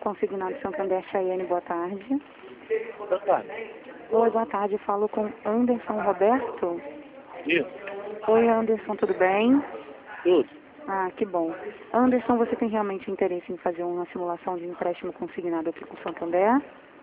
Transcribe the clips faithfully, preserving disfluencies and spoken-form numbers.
Consignado Santander, Chayane, boa tarde. Boa tarde. Oi, boa tarde. Eu falo com Anderson Roberto. Isso. Oi, Anderson, tudo bem? Tudo. Ah, que bom. Anderson, você tem realmente interesse em fazer uma simulação de empréstimo consignado aqui com o Santander?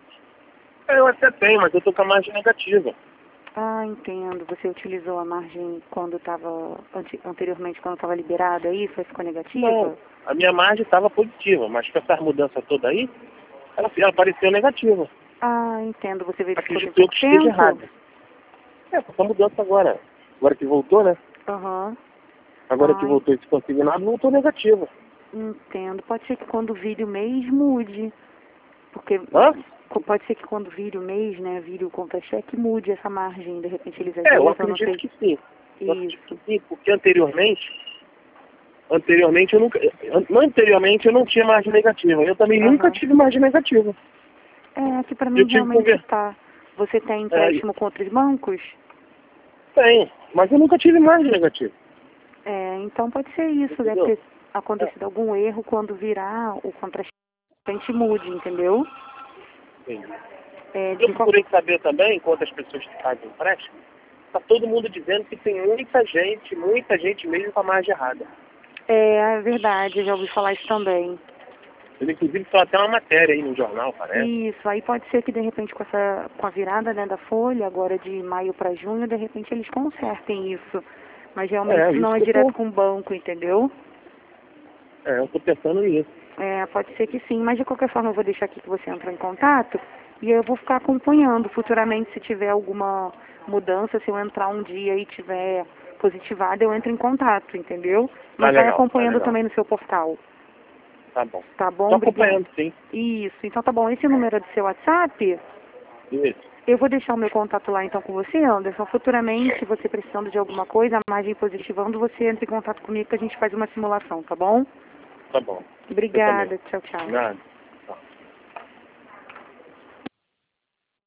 Eu até tenho, mas eu tô com a margem negativa. Ah, entendo. Você utilizou a margem quando estava, anteriormente, quando estava liberada, aí, foi ficou negativa? Não, a minha margem estava positiva, mas com essa mudança toda aí, ela, ela apareceu negativa. Ah, entendo. Você verificou tem Acredito pouco que esteja tempo? errada. É, com essa mudança agora. Agora que voltou, né? Aham. Agora que Ai, voltou esse consignado, voltou negativa. entendo. Pode ser que quando vire o mês mude. Porque Hã? co- pode ser que quando vire o mês, né, vire o contra-cheque, mude essa margem. De repente eles É, eu ajeitam, não acredito sei. que sim. Eu acredito Isso. que sim, porque anteriormente, anteriormente eu nunca, an- anteriormente eu não tinha margem negativa. Eu também nunca Aham. tive margem negativa. É, que pra Eu mim tive que realmente conver... tá. Você tem É, empréstimo com outros bancos? tem, mas eu nunca tive margem negativa. É, então pode ser isso. Deve Entendeu? ter acontecido algum erro quando virar o contra-cheque, a gente mude, entendeu? Sim. É, Eu de qual... procurei saber também quantas pessoas que fazem empréstimo. Está todo mundo dizendo que tem muita gente, muita gente mesmo com a margem errada. é, é verdade, eu já ouvi falar isso também. Ele, inclusive, só até uma matéria aí no jornal, parece. Isso, aí pode ser que de repente com essa, com a virada, né, da folha, agora de maio para junho, de repente eles consertem isso. Mas realmente É, isso não isso é que eu direto tô, com o banco, entendeu? é, eu tô pensando nisso. É, pode ser que sim, mas de qualquer forma eu vou deixar aqui que você entra em contato e eu vou ficar acompanhando futuramente se tiver alguma mudança, se eu entrar um dia e tiver positivado, eu entro em contato, entendeu? Tá Mas vai legal, tá acompanhando legal. também no seu portal, Tá bom. tá bom? Tô Obrigada. acompanhando, sim. Isso, então tá bom. Esse número é do seu WhatsApp? Isso. Eu vou deixar o meu contato lá então com você, Anderson. Futuramente, você precisando de alguma coisa, a margem positivando, você entra em contato comigo que a gente faz uma simulação, tá bom? Tá bom. Você também. Obrigada, tchau, tchau. Nada.